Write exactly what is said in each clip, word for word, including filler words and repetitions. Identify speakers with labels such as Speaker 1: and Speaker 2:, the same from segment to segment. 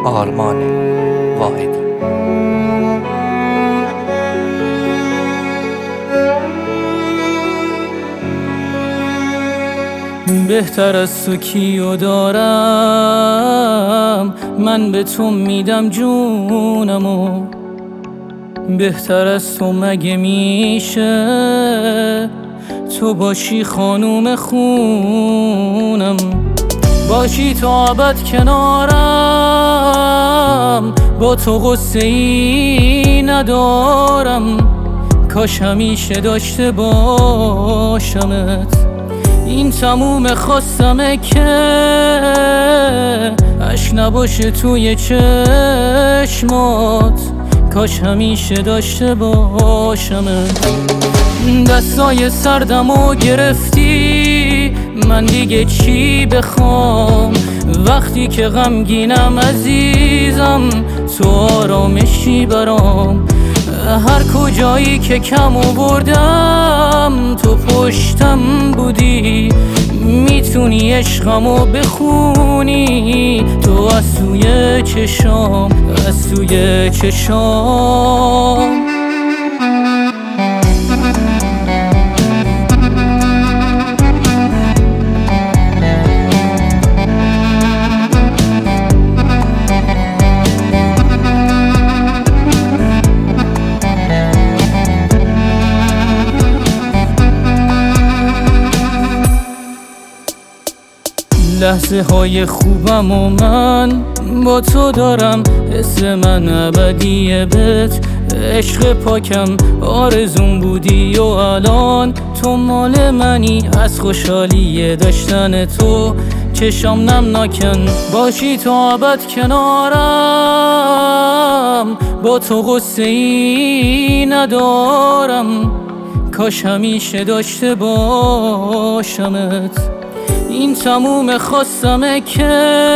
Speaker 1: آرمان واحدی.
Speaker 2: بهتر از تو کیو دارم، من به تو میدم جونمو. بهتر از تو مگه میشه تو باشی خانوم خونم، باشی تا ابد کنارم، با تو غصه ای ندارم، کاش همیشه داشته باشمت. این تموم خواستمه که اشک نباشه توی چشمات، کاش همیشه داشته باشمت. دستای سردمو گرفتی، من دیگه چی بخوام؟ وقتی که غمگینم عزیزم تو آرامشی برام. هر کجایی که کم آوردم تو پشتم بودی، میتونی عشقمو بخونی تو از توی چشام، از توی چشام. لحظه های خوبم و من با تو دارم، حس من ابدیه بهت. عشق پاکم آرزون بودی و الان تو مال منی. از خوشحالی داشتن تو چشام نم نکن، باشی تا ابد کنارم، با تو غصه ای ندارم، کاش همیشه داشته باشمت. این تموم خواستمه که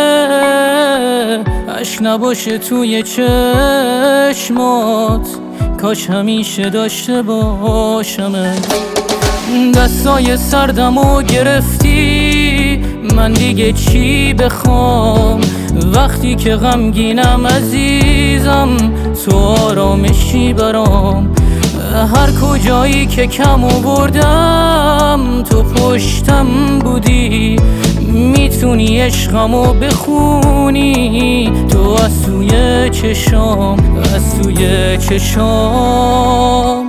Speaker 2: اشک نباشه توی چشمات، کاش همیشه داشته باشمت. دستای سردمو گرفتی، من دیگه چی بخوام؟ وقتی که غمگینم عزیزم تو آرامشی برام. هر کجایی که کم آوردم تو پشتم بودی، میتونی عشقمو بخونی تو از توی چشام، از توی چشام.